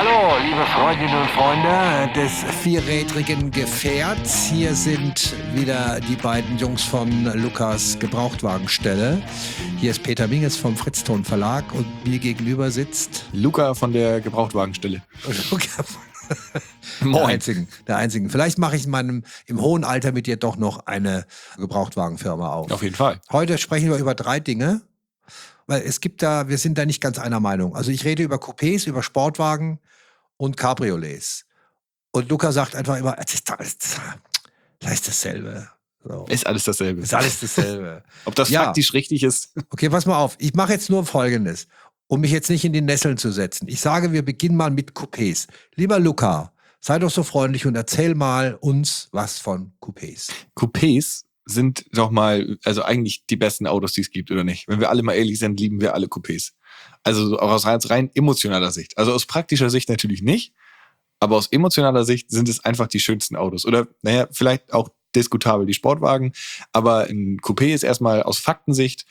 Hallo, liebe Freundinnen und Freunde des vierrädrigen Gefährts. Hier sind wieder die beiden Jungs von Lukas Gebrauchtwagenstelle. Hier ist Peter Minges vom Fritzton Verlag und mir gegenüber sitzt Luca von der Gebrauchtwagenstelle. Luca. Moin. Der einzigen. Vielleicht mache ich im hohen Alter mit dir doch noch eine Gebrauchtwagenfirma auf. Auf jeden Fall. Heute sprechen wir über 3 Dinge. Weil wir sind da nicht ganz einer Meinung. Also ich rede über Coupés, über Sportwagen und Cabriolets. Und Luca sagt einfach immer, das ist dasselbe. So. Ist alles dasselbe. Ist alles dasselbe. Ob das faktisch richtig ist? Okay, pass mal auf. Ich mache jetzt nur Folgendes, um mich jetzt nicht in die Nesseln zu setzen. Ich sage, wir beginnen mal mit Coupés. Lieber Luca, sei doch so freundlich und erzähl mal uns was von Coupés. Coupés sind doch mal, also eigentlich die besten Autos, die es gibt, oder nicht? Wenn wir alle mal ehrlich sind, lieben wir alle Coupés. Also auch aus rein emotionaler Sicht. Also aus praktischer Sicht natürlich nicht, aber aus emotionaler Sicht sind es einfach die schönsten Autos. Oder, vielleicht auch diskutabel die Sportwagen, aber ein Coupé ist erstmal aus Faktensicht,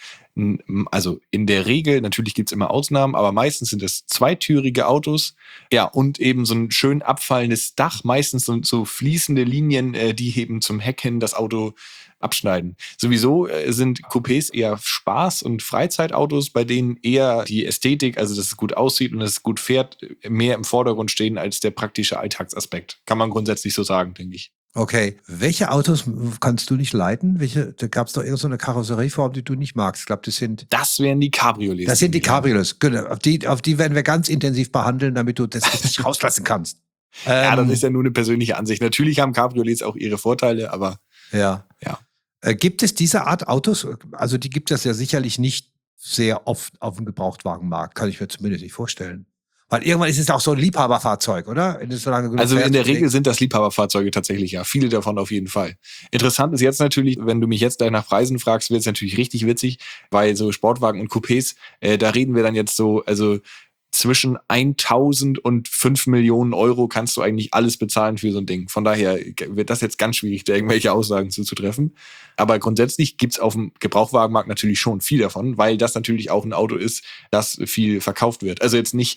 also in der Regel, natürlich gibt's immer Ausnahmen, aber meistens sind es zweitürige Autos, ja, und eben so ein schön abfallendes Dach, meistens so fließende Linien, die eben zum Heck hin das Auto abschneiden. Sowieso sind Coupés eher Spaß- und Freizeitautos, bei denen eher die Ästhetik, also dass es gut aussieht und dass es gut fährt, mehr im Vordergrund stehen als der praktische Alltagsaspekt. Kann man grundsätzlich so sagen, denke ich. Okay, welche Autos kannst du nicht leiten? Da gab es doch irgendeine Karosserieform, die du nicht magst. Ich glaube, das wären die Cabriolets. Das sind die Cabriolets, genau. Auf die werden wir ganz intensiv behandeln, damit du das nicht rauslassen kannst. Ja, das ist ja nur eine persönliche Ansicht. Natürlich haben Cabriolets auch ihre Vorteile, aber ja. Gibt es diese Art Autos? Also die gibt es ja sicherlich nicht sehr oft auf dem Gebrauchtwagenmarkt, kann ich mir zumindest nicht vorstellen. Weil irgendwann ist es auch so ein Liebhaberfahrzeug, oder? Also in der Regel sind das Liebhaberfahrzeuge tatsächlich, ja. Viele davon auf jeden Fall. Interessant ist jetzt natürlich, wenn du mich jetzt gleich nach Preisen fragst, wird es natürlich richtig witzig, weil so Sportwagen und Coupés, da reden wir dann jetzt so, also zwischen 1.000 und 5 Millionen Euro kannst du eigentlich alles bezahlen für so ein Ding. Von daher wird das jetzt ganz schwierig, da irgendwelche Aussagen zuzutreffen. Aber grundsätzlich gibt's auf dem Gebrauchtwagenmarkt natürlich schon viel davon, weil das natürlich auch ein Auto ist, das viel verkauft wird. Also jetzt nicht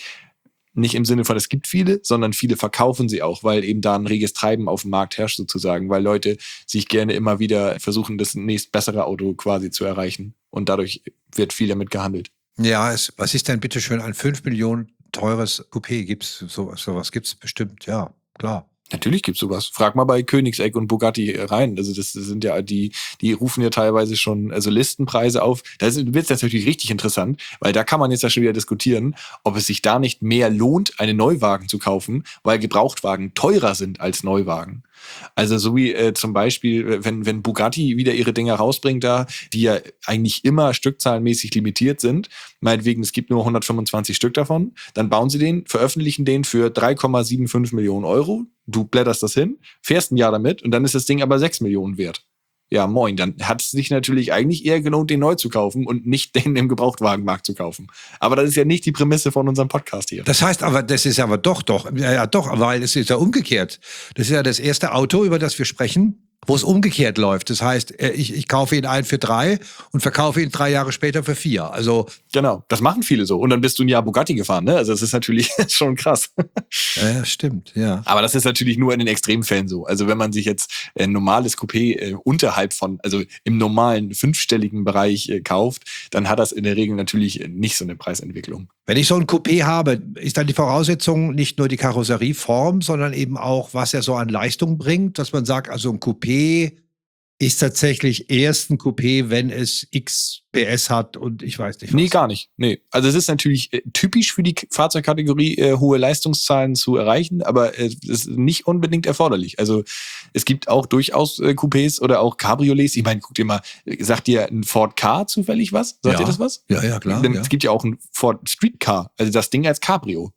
im Sinne von, es gibt viele, sondern viele verkaufen sie auch, weil eben da ein reges Treiben auf dem Markt herrscht sozusagen, weil Leute sich gerne immer wieder versuchen, das nächst bessere Auto quasi zu erreichen. Und dadurch wird viel damit gehandelt. Ja, was ist denn bitte schön ein 5 Millionen teures Coupé? Gibt's sowas gibt's bestimmt, ja, klar. Natürlich gibt's sowas. Frag mal bei Koenigsegg und Bugatti rein. Also das sind ja die rufen ja teilweise schon also Listenpreise auf. Da wird's natürlich richtig interessant, weil da kann man jetzt ja schon wieder diskutieren, ob es sich da nicht mehr lohnt, einen Neuwagen zu kaufen, weil Gebrauchtwagen teurer sind als Neuwagen. Also so wie zum Beispiel, wenn Bugatti wieder ihre Dinger rausbringt da, die ja eigentlich immer stückzahlenmäßig limitiert sind, meinetwegen, es gibt nur 125 Stück davon, dann bauen sie den, veröffentlichen den für 3,75 Millionen Euro, du blätterst das hin, fährst ein Jahr damit und dann ist das Ding aber 6 Millionen wert. Ja, moin, dann hat es sich natürlich eigentlich eher gelohnt, den neu zu kaufen und nicht den im Gebrauchtwagenmarkt zu kaufen. Aber das ist ja nicht die Prämisse von unserem Podcast hier. Das heißt aber, das ist aber doch, weil es ist ja umgekehrt. Das ist ja das erste Auto, über das wir sprechen, wo es umgekehrt läuft. Das heißt, ich kaufe ihn ein für 3 und verkaufe ihn 3 Jahre später für 4. Also genau, das machen viele so. Und dann bist du ein Jahr Bugatti gefahren, ne? Also das ist natürlich schon krass. Ja, stimmt, ja. Aber das ist natürlich nur in den Extremfällen so. Also wenn man sich jetzt ein normales Coupé unterhalb von, also im normalen 5-stelligen Bereich kauft, dann hat das in der Regel natürlich nicht so eine Preisentwicklung. Wenn ich so ein Coupé habe, ist dann die Voraussetzung nicht nur die Karosserieform, sondern eben auch, was er so an Leistung bringt, dass man sagt, also ein Coupé ist tatsächlich erst ein Coupé, wenn es X PS hat und ich weiß nicht was. Nee, gar nicht. Nee. Also es ist natürlich typisch für die Fahrzeugkategorie, hohe Leistungszahlen zu erreichen, aber es ist nicht unbedingt erforderlich. Also es gibt auch durchaus Coupés oder auch Cabriolets. Ich meine, guck dir mal, sagt dir ein Ford Ka zufällig was? Sagt dir das was? Ja, klar. Denn es gibt ja auch ein Ford Street Car, also das Ding als Cabrio.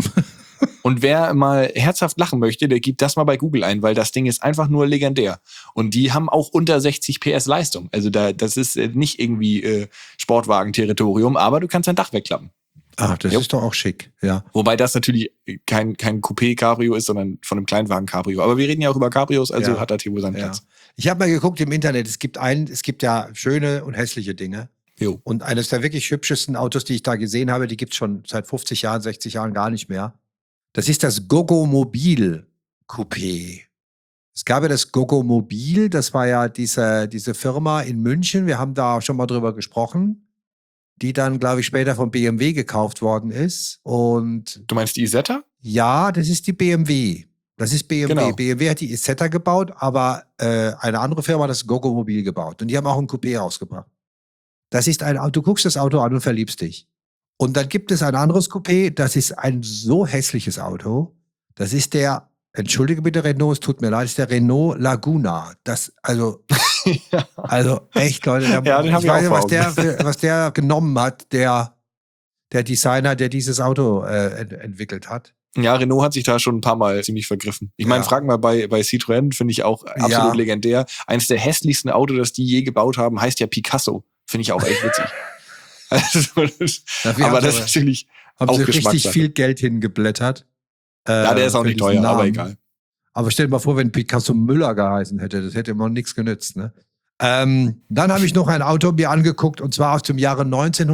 Und wer mal herzhaft lachen möchte, der gibt das mal bei Google ein, weil das Ding ist einfach nur legendär. Und die haben auch unter 60 PS Leistung. Also das ist nicht irgendwie Sportwagen-Territorium, aber du kannst dein Dach wegklappen. Ah, das ist doch auch schick, ja. Wobei das natürlich kein Coupé-Cabrio ist, sondern von einem Kleinwagen-Cabrio. Aber wir reden ja auch über Cabrios, also hat das hier wohl seinen Platz. Ich habe mal geguckt im Internet, es gibt ja schöne und hässliche Dinge. Jo. Und eines der wirklich hübschesten Autos, die ich da gesehen habe, die gibt's schon seit 50 Jahren, 60 Jahren gar nicht mehr. Das ist das Goggomobil Coupé. Es gab ja das Goggomobil, das war ja diese Firma in München, wir haben da schon mal drüber gesprochen, die dann, glaube ich, später von BMW gekauft worden ist. Und Du meinst die Isetta? ja, das ist die BMW. Das ist BMW. Genau. BMW hat die Isetta gebaut, aber eine andere Firma hat das Goggomobil gebaut. Und die haben auch ein Coupé rausgebracht. Das ist ein Auto, du guckst das Auto an und verliebst dich. Und dann gibt es ein anderes Coupé, das ist ein so hässliches Auto. Das ist der, entschuldige bitte Renault, es tut mir leid, ist der Renault Laguna. Also echt, Leute, Ja, den hab ich ich auch weiß vor nicht, was der genommen hat, der Designer, der dieses Auto entwickelt hat. Ja, Renault hat sich da schon ein paar Mal ziemlich vergriffen. Ich meine, frag mal bei Citroën, finde ich auch absolut legendär. Eines der hässlichsten Autos, das die je gebaut haben, heißt ja Picasso. Finde ich auch echt witzig. Aber das ist natürlich haben auch sie Geschmackssache. richtig viel Geld hingeblättert. Ja, der ist auch nicht teuer, Namen. aber egal. Aber stell dir mal vor, wenn Picasso Müller geheißen hätte, das hätte immer nichts genützt. Ne? Dann habe ich noch ein Auto mir angeguckt, und zwar aus dem Jahre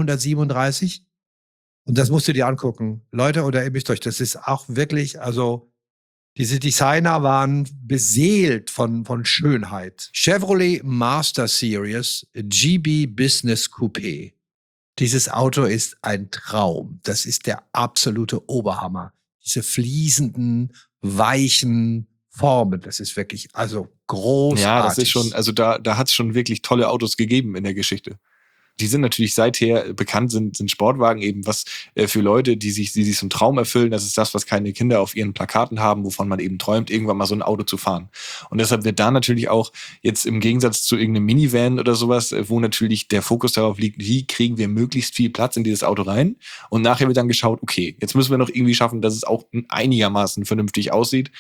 1937. Und das musst du dir angucken. Leute, oder ihr müsst euch, das ist auch wirklich, also diese Designer waren beseelt von Schönheit. Chevrolet Master Series GB Business Coupé. Dieses Auto ist ein Traum. Das ist der absolute Oberhammer. Diese fließenden, weichen Formen, das ist wirklich, also großartig. Ja, das ist schon, also da hat es schon wirklich tolle Autos gegeben in der Geschichte. Die sind natürlich seither bekannt, sind Sportwagen eben was für Leute, die sich so einen Traum erfüllen. Das ist das, was keine Kinder auf ihren Plakaten haben, wovon man eben träumt, irgendwann mal so ein Auto zu fahren. Und deshalb wird da natürlich auch jetzt im Gegensatz zu irgendeinem Minivan oder sowas, wo natürlich der Fokus darauf liegt, wie kriegen wir möglichst viel Platz in dieses Auto rein. Und nachher wird dann geschaut, okay, jetzt müssen wir noch irgendwie schaffen, dass es auch einigermaßen vernünftig aussieht.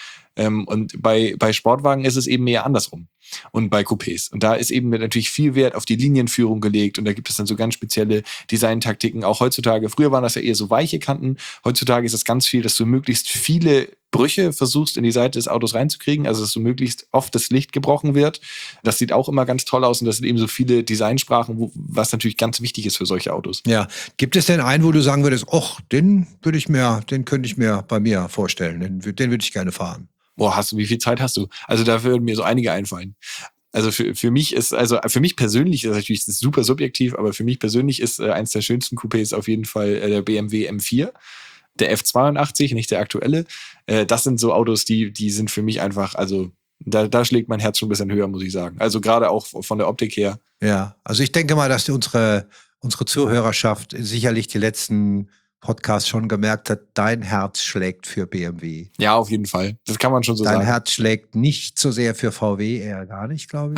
Und bei Sportwagen ist es eben eher andersrum. Und bei Coupés. Und da ist eben natürlich viel Wert auf die Linienführung gelegt. Und da gibt es dann so ganz spezielle Designtaktiken. Auch heutzutage, früher waren das ja eher so weiche Kanten. Heutzutage ist es ganz viel, dass du möglichst viele Brüche versuchst, in die Seite des Autos reinzukriegen. Also, dass so möglichst oft das Licht gebrochen wird. Das sieht auch immer ganz toll aus. Und das sind eben so viele Designsprachen, was natürlich ganz wichtig ist für solche Autos. Ja. Gibt es denn einen, wo du sagen würdest, den könnte ich mir bei mir vorstellen. Den würde ich gerne fahren. Boah, wie viel Zeit hast du? Also da würden mir so einige einfallen. Also für mich persönlich, das ist natürlich super subjektiv, aber für mich persönlich ist eins der schönsten Coupés auf jeden Fall der BMW M4. Der F82, nicht der aktuelle. Das sind so Autos, die sind für mich einfach, also da schlägt mein Herz schon ein bisschen höher, muss ich sagen. Also gerade auch von der Optik her. Ja, also ich denke mal, dass unsere Zuhörerschaft sicherlich die letzten Podcast schon gemerkt hat, dein Herz schlägt für BMW. Ja, auf jeden Fall. Das kann man schon so sagen. Dein Herz schlägt nicht so sehr für VW, eher gar nicht, glaube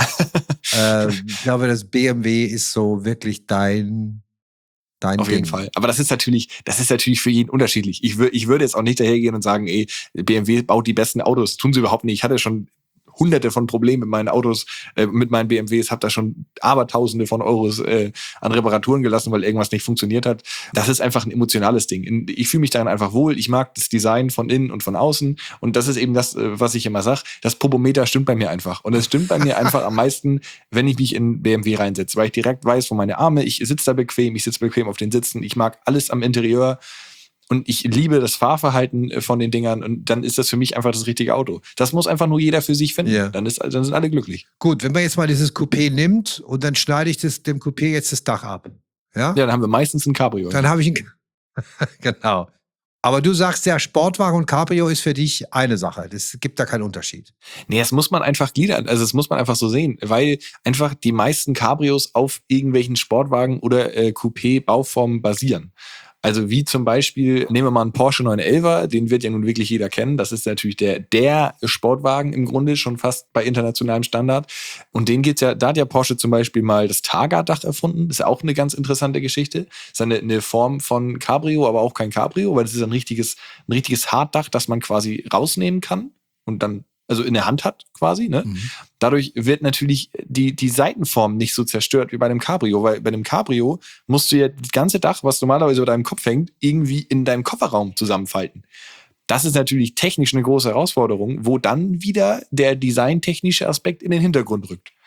ich. Ich glaube, das BMW ist so wirklich dein Auf Ding. jeden Fall. Aber das ist natürlich für jeden unterschiedlich. Ich würde jetzt auch nicht dahergehen und sagen, BMW baut die besten Autos. Tun sie überhaupt nicht. Ich hatte schon Hunderte von Problemen mit meinen Autos, mit meinen BMWs, habe da schon Abertausende von Euros an Reparaturen gelassen, weil irgendwas nicht funktioniert hat. Das ist einfach ein emotionales Ding. Ich fühle mich darin einfach wohl. Ich mag das Design von innen und von außen. Und das ist eben das, was ich immer sage. Das Popometer stimmt bei mir einfach. Und es stimmt bei mir einfach am meisten, wenn ich mich in BMW reinsetze, weil ich direkt weiß, wo meine Arme, ich sitze da bequem, ich sitze bequem auf den Sitzen, ich mag alles am Interieur. Und ich liebe das Fahrverhalten von den Dingern und dann ist das für mich einfach das richtige Auto. Das muss einfach nur jeder für sich finden. Ja. Dann sind alle glücklich. Gut, wenn man jetzt mal dieses Coupé nimmt und dann schneide ich dem Coupé jetzt das Dach ab. Ja, dann haben wir meistens ein Cabrio. Dann habe ich genau. Aber du sagst ja, Sportwagen und Cabrio ist für dich eine Sache. Es gibt da keinen Unterschied. Nee, das muss man einfach gliedern. Also das muss man einfach so sehen, weil einfach die meisten Cabrios auf irgendwelchen Sportwagen oder Coupé-Bauformen basieren. Also wie zum Beispiel, nehmen wir mal einen Porsche 911er, den wird ja nun wirklich jeder kennen. Das ist natürlich der Sportwagen im Grunde, schon fast bei internationalem Standard. Und da hat ja Porsche zum Beispiel mal das Targa-Dach erfunden. Das ist auch eine ganz interessante Geschichte. Das ist eine Form von Cabrio, aber auch kein Cabrio, weil das ist ein richtiges Hartdach, das man quasi rausnehmen kann und dann also in der Hand hat quasi. Ne? Mhm. Dadurch wird natürlich die Seitenform nicht so zerstört wie bei einem Cabrio, weil bei einem Cabrio musst du ja das ganze Dach, was normalerweise über deinem Kopf hängt, irgendwie in deinem Kofferraum zusammenfalten. Das ist natürlich technisch eine große Herausforderung, wo dann wieder der designtechnische Aspekt in den Hintergrund rückt.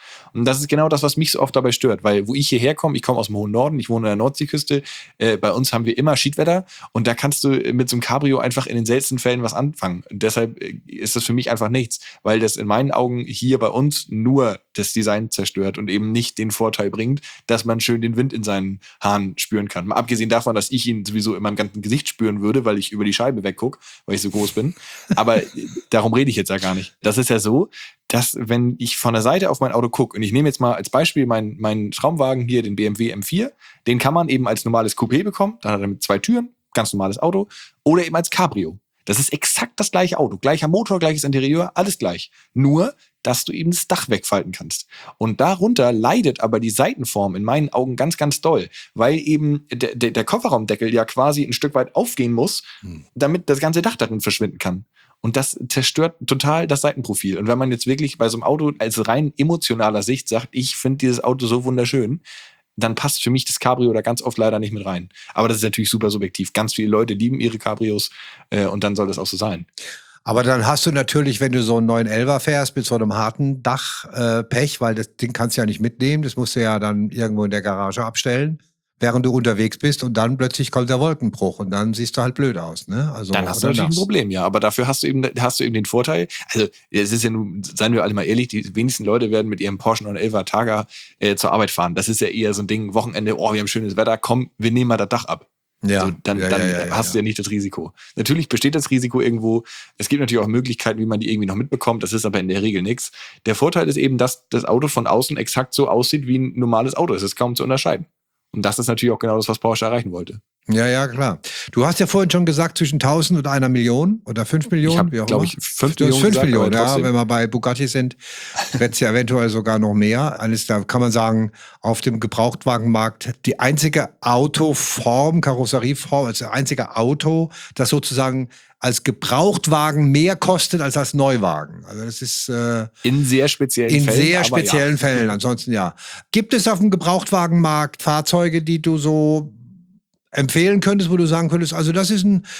Und das ist genau das, was mich so oft dabei stört, weil wo ich hierher komme, ich komme aus dem hohen Norden, ich wohne an der Nordseeküste, bei uns haben wir immer Schiedwetter und da kannst du mit so einem Cabrio einfach in den seltensten Fällen was anfangen. Und deshalb ist das für mich einfach nichts, weil das in meinen Augen hier bei uns nur das Design zerstört und eben nicht den Vorteil bringt, dass man schön den Wind in seinen Haaren spüren kann. Mal abgesehen davon, dass ich ihn sowieso in meinem ganzen Gesicht spüren würde, weil ich über die Scheibe weggucke, weil ich so groß bin. Aber darum rede ich jetzt ja gar nicht. Das ist ja so, dass wenn ich von der Seite auf mein Auto gucke, und ich nehme jetzt mal als Beispiel meinen Traumwagen hier, den BMW M4, den kann man eben als normales Coupé bekommen, dann hat er mit 2 Türen, ganz normales Auto, oder eben als Cabrio. Das ist exakt das gleiche Auto, gleicher Motor, gleiches Interieur, alles gleich. Nur, dass du eben das Dach wegfalten kannst. Und darunter leidet aber die Seitenform in meinen Augen ganz, ganz doll, weil eben der Kofferraumdeckel ja quasi ein Stück weit aufgehen muss, damit das ganze Dach darin verschwinden kann. Und das zerstört total das Seitenprofil. Und wenn man jetzt wirklich bei so einem Auto als rein emotionaler Sicht sagt, ich finde dieses Auto so wunderschön, dann passt für mich das Cabrio da ganz oft leider nicht mit rein. Aber das ist natürlich super subjektiv. Ganz viele Leute lieben ihre Cabrios und dann soll das auch so sein. Aber dann hast du natürlich, wenn du so einen 911er fährst mit so einem harten Dach, Pech, weil das Ding kannst du ja nicht mitnehmen. Das musst du ja dann irgendwo in der Garage abstellen, während du unterwegs bist und dann plötzlich kommt der Wolkenbruch und dann siehst du halt blöd aus. Ne? Also, dann hast du natürlich ein Problem, ja. Aber dafür hast du eben den Vorteil, also es ist ja nun, seien wir alle mal ehrlich, die wenigsten Leute werden mit ihrem Porsche 911er Targa zur Arbeit fahren. Das ist ja eher so ein Ding, Wochenende, wir haben schönes Wetter, komm, wir nehmen mal das Dach ab. Ja, also dann hast du ja nicht das Risiko. Natürlich besteht das Risiko irgendwo. Es gibt natürlich auch Möglichkeiten, wie man die irgendwie noch mitbekommt. Das ist aber in der Regel nichts. Der Vorteil ist eben, dass das Auto von außen exakt so aussieht, wie ein normales Auto. Es ist kaum zu unterscheiden. Und das ist natürlich auch genau das, was Porsche erreichen wollte. Ja, klar. Du hast ja vorhin schon gesagt, zwischen 1000 und 1 Million oder 5 Millionen. Ich habe, glaube ich, 5 Millionen. 5 Millionen, ja. Wenn wir bei Bugatti sind, wird es ja eventuell sogar noch mehr. Da kann man sagen, auf dem Gebrauchtwagenmarkt die einzige Autoform, Karosserieform, also das einzige Auto, das sozusagen als Gebrauchtwagen mehr kostet als Neuwagen. Also das ist in sehr speziellen Fällen. Ansonsten ja. Gibt es auf dem Gebrauchtwagenmarkt Fahrzeuge, die du so empfehlen könntest, wo du sagen könntest, also das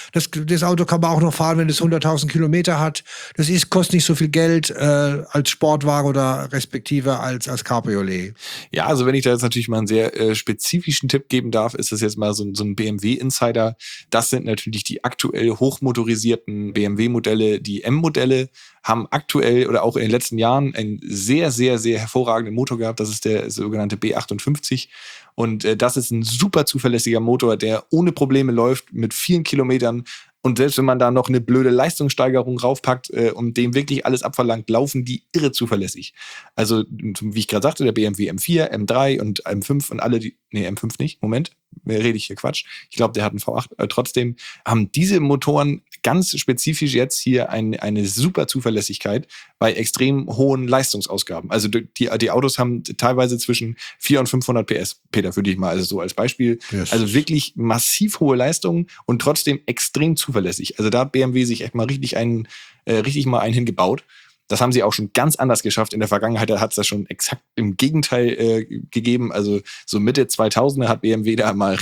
Auto kann man auch noch fahren, wenn es 100.000 Kilometer hat. Das kostet nicht so viel Geld als Sportwagen oder respektive als Cabriolet. Ja, also wenn ich da jetzt natürlich mal einen sehr spezifischen Tipp geben darf, ist das jetzt mal so ein BMW-Insider. Das sind natürlich die aktuell hochmotorisierten BMW-Modelle. Die M-Modelle haben aktuell oder auch in den letzten Jahren einen sehr, sehr, sehr hervorragenden Motor gehabt. Das ist der sogenannte B58. Und das ist ein super zuverlässiger Motor, der ohne Probleme läuft, mit vielen Kilometern. Und selbst wenn man da noch eine blöde Leistungssteigerung raufpackt und dem wirklich alles abverlangt, laufen die irre zuverlässig. Also, wie ich gerade sagte, der BMW M4, M3 und M5 und alle die, nee, M5 nicht, Moment, rede ich hier Quatsch. Ich glaube, der hat einen V8. Trotzdem haben diese Motoren ganz spezifisch jetzt hier eine super Zuverlässigkeit bei extrem hohen Leistungsausgaben. Also die Autos haben teilweise zwischen 400 und 500 PS, Peter, würde ich mal also so als Beispiel. Yes. Also wirklich massiv hohe Leistungen und trotzdem extrem zuverlässig. Also da hat BMW sich echt mal richtig einen hingebaut. Das haben sie auch schon ganz anders geschafft. In der Vergangenheit hat es das schon exakt im Gegenteil gegeben. Also so Mitte 2000er hat BMW da mal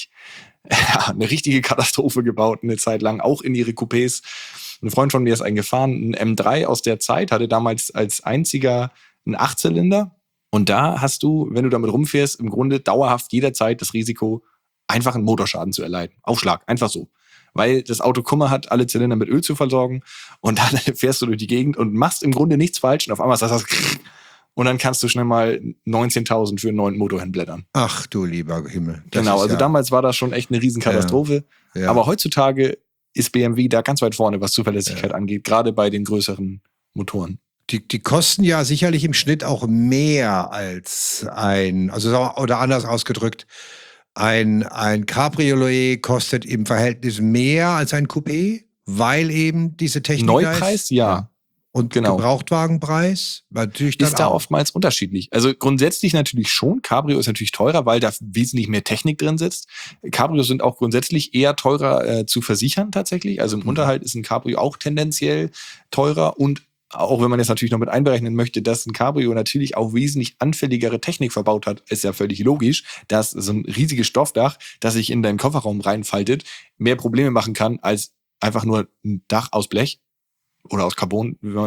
eine richtige Katastrophe gebaut, eine Zeit lang, auch in ihre Coupés. Ein Freund von mir ist eingefahren, ein M3 aus der Zeit, hatte damals als einziger einen 8-Zylinder. Und da hast du, wenn du damit rumfährst, im Grunde dauerhaft jederzeit das Risiko, einfach einen Motorschaden zu erleiden. Aufschlag, einfach so. Weil das Auto Kummer hat, alle Zylinder mit Öl zu versorgen und dann fährst du durch die Gegend und machst im Grunde nichts falsch und auf einmal sagst du und dann kannst du schnell mal 19.000 für einen neuen Motor hinblättern. Ach du lieber Himmel. Genau, also damals war das schon echt eine Riesenkatastrophe. Ja. Aber heutzutage ist BMW da ganz weit vorne, was Zuverlässigkeit angeht, gerade bei den größeren Motoren. Die kosten ja sicherlich im Schnitt auch mehr als oder anders ausgedrückt, ein Cabriolet kostet im Verhältnis mehr als ein Coupé, weil eben diese Technik Neupreis, ja. Und Gebrauchtwagenpreis natürlich dann ist da oftmals unterschiedlich. Also grundsätzlich natürlich schon. Cabrio ist natürlich teurer, weil da wesentlich mehr Technik drin sitzt. Cabrios sind auch grundsätzlich eher teurer zu versichern tatsächlich. Also im Unterhalt ist ein Cabrio auch tendenziell teurer und auch wenn man jetzt natürlich noch mit einberechnen möchte, dass ein Cabrio natürlich auch wesentlich anfälligere Technik verbaut hat, ist ja völlig logisch, dass so ein riesiges Stoffdach, das sich in deinen Kofferraum reinfaltet, mehr Probleme machen kann als einfach nur ein Dach aus Blech oder aus Carbon, wenn man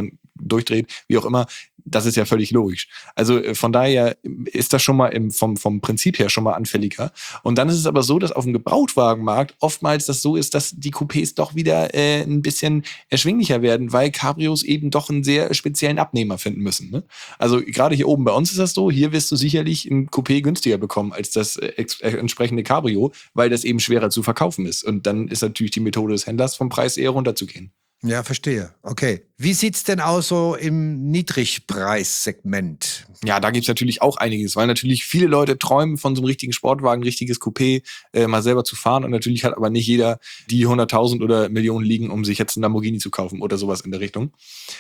durchdreht, wie auch immer. Das ist ja völlig logisch. Also von daher ist das schon mal vom Prinzip her schon mal anfälliger. Und dann ist es aber so, dass auf dem Gebrauchtwagenmarkt oftmals das so ist, dass die Coupés doch wieder ein bisschen erschwinglicher werden, weil Cabrios eben doch einen sehr speziellen Abnehmer finden müssen. Ne? Also gerade hier oben bei uns ist das so, hier wirst du sicherlich ein Coupé günstiger bekommen als das entsprechende Cabrio, weil das eben schwerer zu verkaufen ist. Und dann ist natürlich die Methode des Händlers, vom Preis eher runterzugehen. Ja, verstehe. Okay. Wie sieht's denn aus so im Niedrigpreissegment? Ja, da gibt's natürlich auch einiges, weil natürlich viele Leute träumen von so einem richtigen Sportwagen, richtiges Coupé, mal selber zu fahren. Und natürlich hat aber nicht jeder die 100.000 oder Millionen liegen, um sich jetzt einen Lamborghini zu kaufen oder sowas in der Richtung.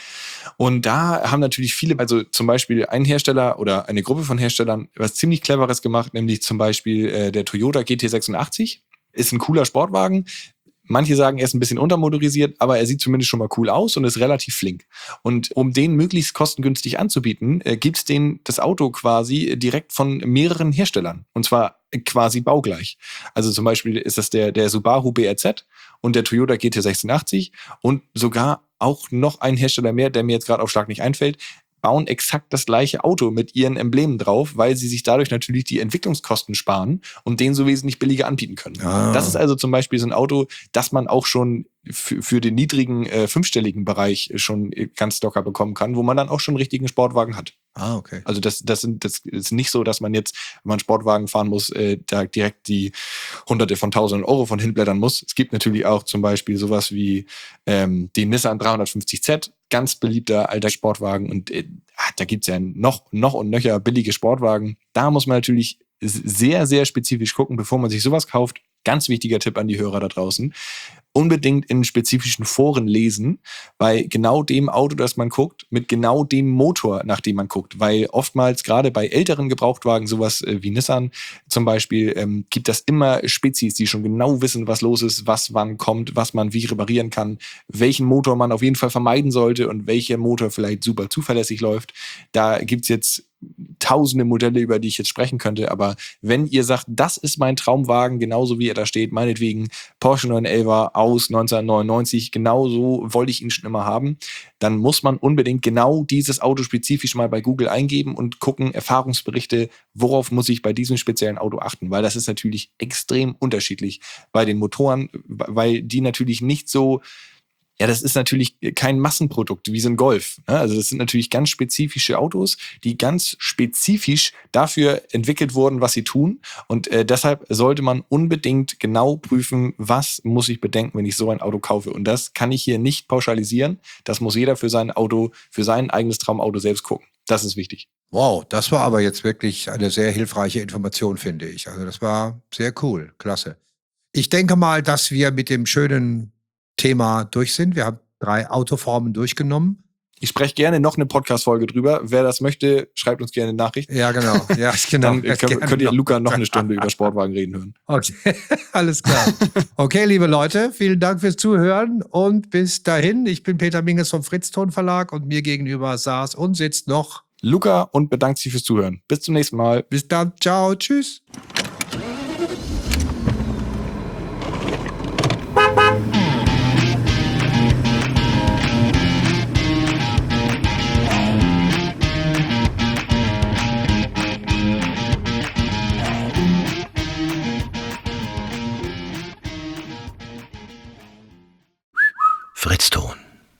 Und da haben natürlich viele, also zum Beispiel ein Hersteller oder eine Gruppe von Herstellern was ziemlich Cleveres gemacht, nämlich zum Beispiel der Toyota GT86. Ist ein cooler Sportwagen. Manche sagen, er ist ein bisschen untermotorisiert, aber er sieht zumindest schon mal cool aus und ist relativ flink. Und um den möglichst kostengünstig anzubieten, gibt's den das Auto quasi direkt von mehreren Herstellern. Und zwar quasi baugleich. Also zum Beispiel ist das der Subaru BRZ und der Toyota GT86 und sogar auch noch ein Hersteller mehr, der mir jetzt gerade auf Schlag nicht einfällt, bauen exakt das gleiche Auto mit ihren Emblemen drauf, weil sie sich dadurch natürlich die Entwicklungskosten sparen und den so wesentlich billiger anbieten können. Ah. Das ist also zum Beispiel so ein Auto, das man auch schon für den niedrigen fünfstelligen Bereich schon ganz locker bekommen kann, wo man dann auch schon einen richtigen Sportwagen hat. Ah, okay. Also das ist nicht so, dass man jetzt, wenn man Sportwagen fahren muss, da direkt die Hunderte von Tausenden Euro von hinblättern muss. Es gibt natürlich auch zum Beispiel sowas wie den Nissan 350Z, ganz beliebter alter Sportwagen. Und da gibt's ja noch und nöcher billige Sportwagen. Da muss man natürlich sehr, sehr spezifisch gucken, bevor man sich sowas kauft. Ganz wichtiger Tipp an die Hörer da draußen. Unbedingt in spezifischen Foren lesen, bei genau dem Auto, das man guckt, mit genau dem Motor, nach dem man guckt. Weil oftmals, gerade bei älteren Gebrauchtwagen, sowas wie Nissan zum Beispiel, gibt das immer Spezies, die schon genau wissen, was los ist, was wann kommt, was man wie reparieren kann, welchen Motor man auf jeden Fall vermeiden sollte und welcher Motor vielleicht super zuverlässig läuft. Da gibt's jetzt tausende Modelle, über die ich jetzt sprechen könnte, aber wenn ihr sagt, das ist mein Traumwagen, genauso wie er da steht, meinetwegen Porsche 911 aus 1999, genauso wollte ich ihn schon immer haben, dann muss man unbedingt genau dieses Auto spezifisch mal bei Google eingeben und gucken, Erfahrungsberichte, worauf muss ich bei diesem speziellen Auto achten, weil das ist natürlich extrem unterschiedlich bei den Motoren, weil die natürlich nicht so. Ja, das ist natürlich kein Massenprodukt wie so ein Golf. Also das sind natürlich ganz spezifische Autos, die ganz spezifisch dafür entwickelt wurden, was sie tun. Und deshalb sollte man unbedingt genau prüfen, was muss ich bedenken, wenn ich so ein Auto kaufe. Und das kann ich hier nicht pauschalisieren. Das muss jeder für sein Auto, für sein eigenes Traumauto selbst gucken. Das ist wichtig. Wow, das war aber jetzt wirklich eine sehr hilfreiche Information, finde ich. Also das war sehr cool. Klasse. Ich denke mal, dass wir mit dem schönen Thema durch sind. Wir haben 3 Autoformen durchgenommen. Ich spreche gerne noch eine Podcast-Folge drüber. Wer das möchte, schreibt uns gerne eine Nachricht. Ja, genau. Ja, genau. Dann könnt ihr Luca noch eine Stunde über Sportwagen reden hören. Okay, alles klar. Okay, liebe Leute, vielen Dank fürs Zuhören und bis dahin. Ich bin Peter Minges vom Fritz-Ton Verlag und mir gegenüber saß und sitzt noch Luca und bedankt sich fürs Zuhören. Bis zum nächsten Mal. Bis dann. Ciao. Tschüss.